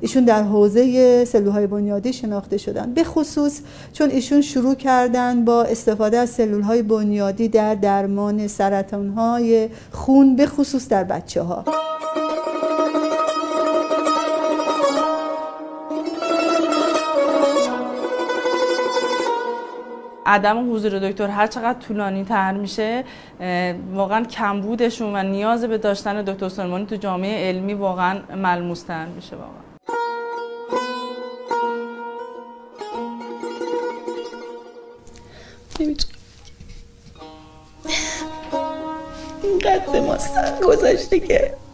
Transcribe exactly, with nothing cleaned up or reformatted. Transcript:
ایشون در حوزه سلول‌های بنیادی شناخته شدن، به خصوص چون ایشون شروع کردن با استفاده از سلول‌های بنیادی در درمان سرطان‌های خون، به خصوص در بچه‌ها. عدم حضور دکتر هر چقدر طولانی تر میشه، واقعا کمبودشون و نیاز به داشتن دکتر سلیمانی تو جامعه علمی واقعا ملموس تر میشه. واقعا نمیتونم اینقدر به ما سر گذاشته که